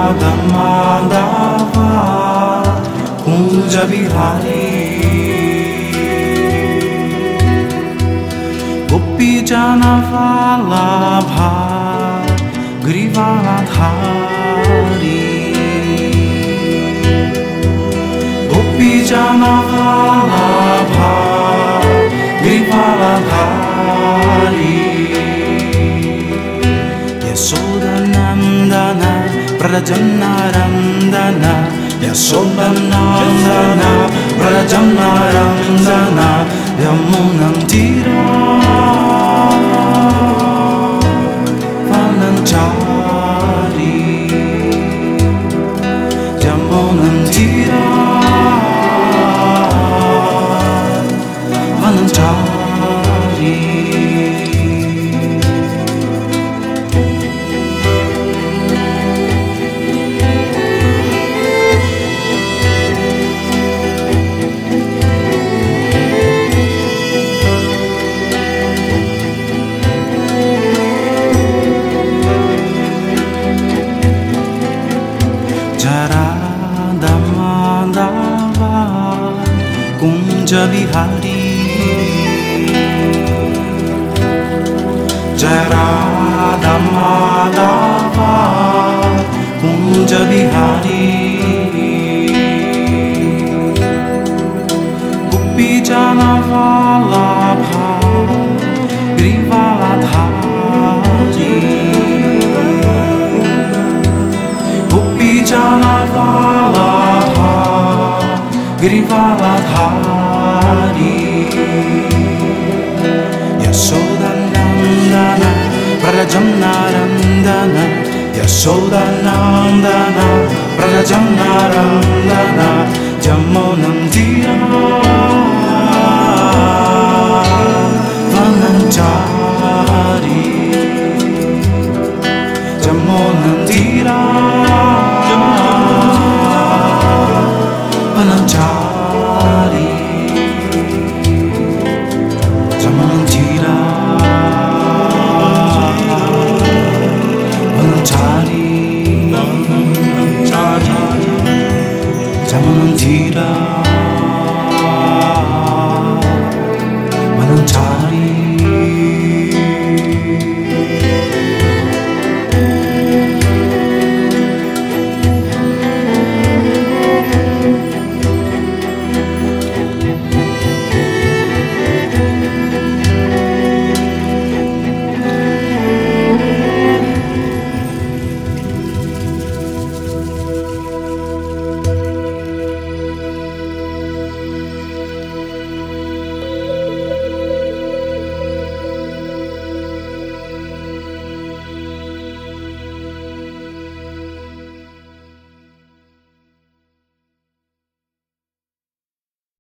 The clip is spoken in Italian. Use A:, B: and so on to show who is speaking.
A: Madhava Kunja Bihari Gopi Jana Vallabha Grivaladhari Gopi Jana Vallabha Grivaladhari Yashodanandana Prajanarandana Yashodanandana Prajanarandana Yamunam Tira Vananchari Yamunam Tira Vananchari Madhava Kunja Bihari Radha Madhava Kunja Bihari Gopi Jana Vallabha Grivaladhari Gopi Jana Vallabha Grivaladhari Yashodanandana Prajanarandana Yashodanandana Prajanarandana Jamunam Tira Vananchari Jamunam Tira Vananchari Jamunam Tira Vananchari Jamunam Tira